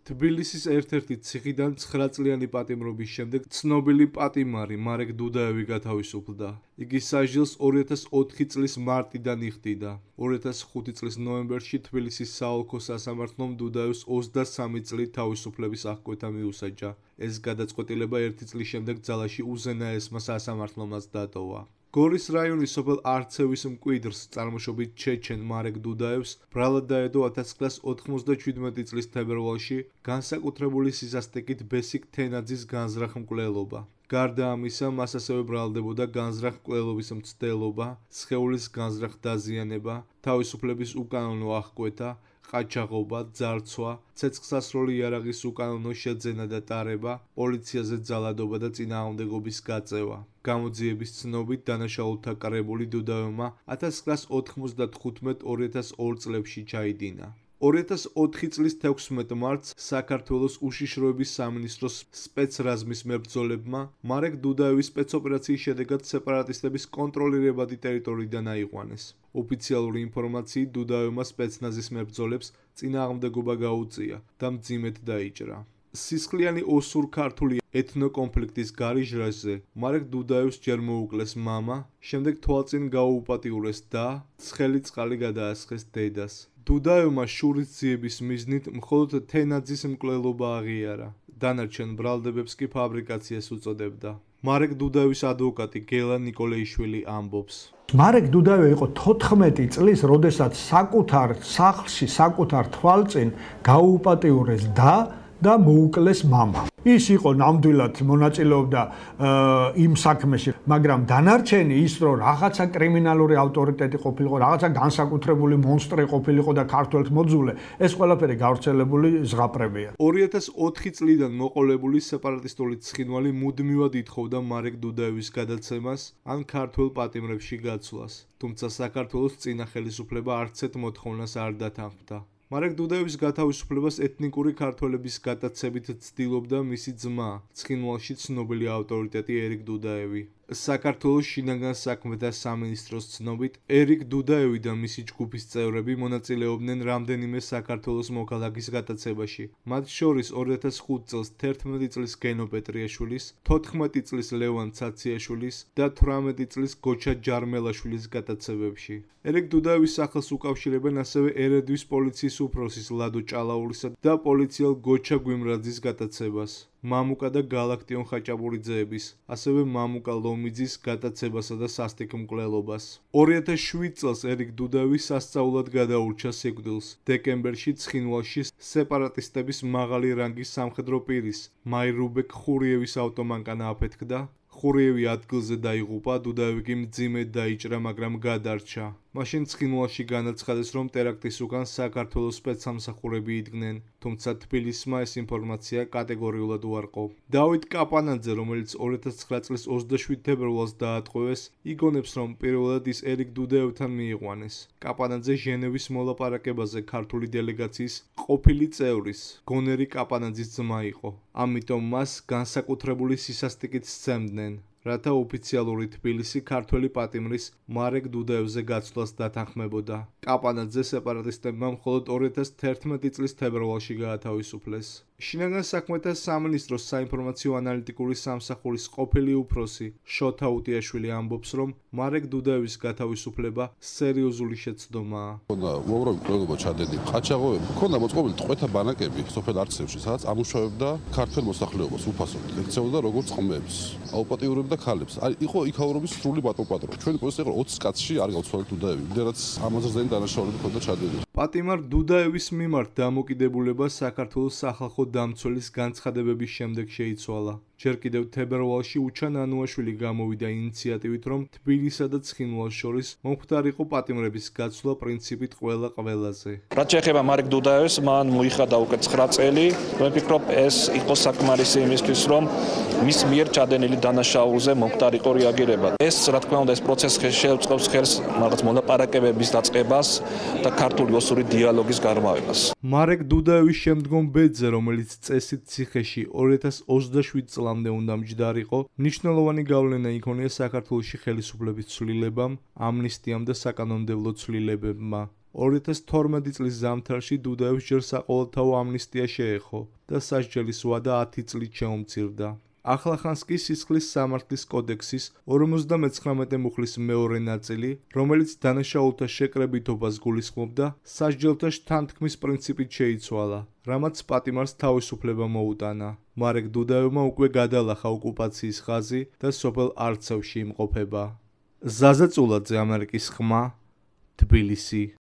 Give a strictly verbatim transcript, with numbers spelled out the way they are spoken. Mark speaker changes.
Speaker 1: თბილისის ერთ-ერთი ციხიდან ცხრა წლიანი პატიმრობის შემდეგ ცნობილი პატიმარი მარეკ დუდაევი გათავისუფლდა. იგი სასჯელს ორი ათას ოთხი წლის მარტიდან იხდიდა. ორი ათას ხუთი წლის ნოემბერში თბილისის საოლქო სასამართლომ დუდაევს ოცდასამი წლით თავისუფლების აღკვეთა მიუსაჯა. ეს გადაწყვეტილება ერთი წლის შემდეგ ძალაში უზენაესმა სასამართლომაც დატოვა. გორის რაიონის სოფელ არცევის მკვიდრს წარმოშობით ჩეჩენ მარეკ დუდაევს ბრალად დაედო ათას ცხრაას ოთხმოცდაჩვიდმეტი წლის თებერვალში განსაკუთრებული სისასტიკით ბესიკ თენაძის განზრახ მკვლელობა. გარდა ამისა, მას ასევე ბრალდებოდა განზრახ მკვლელობის მცდელობა, სხეულის განზრახ დაზიანება, თავისუფლების უკანონო აღკვეთა, ყაჩაღობა, ძარცვა, ცეცხლსასროლი იარაღის უკანონო შეძენა და ტარება, პოლიციაზე ძალადობა და წინააღმდეგობის გაწევა. გამოძიების ცნობით დანაშაულთა კრებული დუდაევმა ათას ცხრაას ოთხმოცდათხუთმეტ ორი ათას ორ წლებში ჩაიდინა. ორი ათას ოთხი წლის თექვსმეტ მარტს საქართველოს უშიშროების სამინისტროს სპეცრაზმის მებრძოლებმა მარეკ დუდაევის სპეცოპერაციის შედეგად სეპარატისტების კონტროლირებადი ტერიტორიიდან აიყვანეს. ოფიციალური ინფორმაციით დუდაევმა სპეცნაზის მებრძოლებს წინააღმდეგობა გაუწია და მძიმედ დაიჭრა. სისხლიანი ოსურ-ქართული ეთნოკონფლიქტის გარიჟრაჟზე მარეკ დუდაევს ჯერ მოუკლეს მამა, შემდეგ თვალწინ გაუუპატიურეს და ცხელი წყალი გადაასხეს დედას. დუდაევმა შურის ძიების მიზნით მხოლოდ თენაძის მკვლელობა აღიარა. დანარჩენ ბრალდებებს კი ფაბრიკაციას უწოდებდა. მარეკ დუდაევის ადვოკატი გელა ნიკოლეიშვილი ამბობს.
Speaker 2: მარეკ დუდაევი იყო თოთხმეტი წლის, როდესაც საკუთარ სახლში, საკუთარ თვალწინ გაუუპატიურეს და და მოუკლეს მამა. ის იყო ნამდვილად მონაწილეობდა იმ საქმეში, მაგრამ დანარჩენი ის რომ რაღაცა კრიმინალური ავტორიტეტი ყოფილიყო, რაღაცა განსაკუთრებული მონსტრი ყოფილიყო და ქართველთ მოძულე, ეს ყველაფერი გავრცელებული ზღაპრებია.
Speaker 1: ორი ათას ოთხი წლიდან მოყოლებული სეპარატისტული ცხინვალი მუდმივად ითხოვდა მარეკ დუდაევის გადაცემას ან ქართველ პატიმრებში გაცვლას, თუმცა საქართველოს წინა ხელისუფლება არცეთ მოთხოვნას არ დათანხმდა. მარეკ დუდაევის გათავისუფლებას ეთნიკური ქართველების გატაცებით ცდილობდა მისი ძმა, ცხინვალში ცნობილი ავტორიტეტი ერიკ დუდაევი. საქართველოს შინაგან საქმეთა სამინისტროს ცნობით, ერიკ დუდაევი და მისი ჯგუფის წევრები მონაწილეობდნენ რამდენიმე საქართველოს მოქალაქის გატაცებაში, მათ შორის ორი ათას ხუთი წელს თერთმეტი წლის გენო პეტრიაშვილის, თოთხმეტი წლის ლევან ცაციაშვილის და თვრამეტი წლის გოჩა ჯარმელაშვილის გატაცებებში. ერიკ დუდაევის სახელს უკავშირებენ ასევე ერედვის პოლიციის უფროსის ლადო ჭალაურისა და პოლიციელ გოჩა გვიმრაძის გატაცებას. მამუკა და გალაქტიონ ხაჭაპურიძეების, ასევე მამუკა ლომიძის გატაცებასა და სასტიკ მკვლელობას. ორი ათას შვიდ წელს ერიკ დუდაევი სასწაულად გადაურჩა სიკვდილს. დეკემბერში ცხინვალში სეპარატისტების მაღალი რანგის სამხედრო პირის, მაირუბეკ ხურიევის ავტომანკანა აფეთქდა. ხურიევი ადგილზე დაიღუპა, დუდაევი კი მძიმედ დაიჭრა, მაგრამ გადარჩა. მაშინ ცხინვალში განაცხადეს, რომ ტერაქტის უკან საქართველოს სპეცსამსახურები იდგნენ, თუმცა თბილისმა ეს ინფორმაცია კატეგორიულად უარყო. დავით კაპანაძე, რომელიც ორი ათას ცხრა წლის ოცდაშვიდ თებერვალს დაატყვევეს, იგონებს, რომ პირველად ის ერიკ დუდაევთან მიიყვანეს. კაპანაძე ჟენევის მოლაპარაკებაზე ქართული დელეგაციის ყოფილი წევრის, გონერი კაპანაძის ძმა იყო. ამიტომ მას განსაკუთრებული სისასტიკით სცემდნენ, რათა ოფიციალური თბილისი ქართველი პატიმრის მარეკ დუდაევზე გაცვლას დათანხმებოდა. კაპანაძე სეპარატისტებმა მხოლოდ ორი ათას თერთმეტი წლის თებერვალში გაათავისუფლეს. შინაგან საქმეთა სამინისტროს საინფორმაციო ანალიტიკური სამსახურის ყოფილი უფროსი შოთა უტიაშვილი ამბობს, რომ მარეკ დუდაევის გათავისუფლება სერიოზული შეცდომაა.
Speaker 3: ქონდა უამრავი მკვლელობა ჩადენილი, ყაჩაღობები, ქონდა მოწყობილი ტყვეთა ბანაკები სოფელ არცევში, სადაც ამუშავებდა ქართველ მოსახლეობას უფასოდ, ექცეოდა როგორც ყმებს, აუპატიურებდა ქალებს. იყო იქაურობის სრული ბატონპატრონი. ჩვენი პოზიცია იყო ოცი კაცში არ გავცვალეთ დუდაევი, იმდენად ამაზრზენი დანაშაულები ქონდა ჩადენილი.
Speaker 1: პატიმარ დუდაევის მიმართ დამოკიდებულება საქართველოს სახალხო დამცველის განცხადებების შემდეგ შეიცვალა. ჯერ კიდევ თებერვალში უჩან ანუაშვილი გამოვიდა ინიციატივით, რომ თბილისსა და ცხინვალს შორის მომხდარიყო პატიმრების გაცვლა პრინციპით ყველა ყველაზე.
Speaker 4: რაც შეეხება მარეკ დუდაევს, მან მოიხადა უკვე ცხრა წელი. მე ვფიქრობ, ეს იყო საკმარისი იმისთვის, რომ მის მიერ ჩადენილი დანაშაულზე მომხდარიყო რეაგირება. ეს, რა თქმა უნდა, ეს პროცესი შეუწყობს ხელს რაღაც მოლაპარაკებების დაწყებას და ქართული ოსური დიალოგის გარმავებას.
Speaker 1: მარეკ დუდაევის შემდგომ ბედზე, რომელიც წესით ციხეში ორი ათას ოცდაშვიდ წლამდე უნდა მჯდარიყო, მნიშვნელოვანი გავლენა იქონია საქართველოში ხელისუფლების ცვლილებამ, ამნისტიამ და საკანონმდებლო ცვლილებებმა. ორი ათას თორმეტი წლის ზამთარში დუდაევს ჯერ საყოველთაო ამნისტია შეეხო და სასჯელის ვადა ათი წლით შეუმცირდა. ახლახანს კი სისხლის სამართლის კოდექსის ორმოცდამეცხრამეტე მუხლის მეორე ნაწილი, რომელიც დანაშაულთა შეკრებითობას გულისხმობდა, სასჯელთა შთანთქმის პრინციპით შეიცვალა, რამაც პატიმარს თავისუფლება მოუტანა. მარეკ დუდაევმა უკვე გადალახა ოკუპაციის ხაზი და სოფელ არცევში იმყოფება. ზაზა წულაძე, ამერიკის ხმა, თბილისი.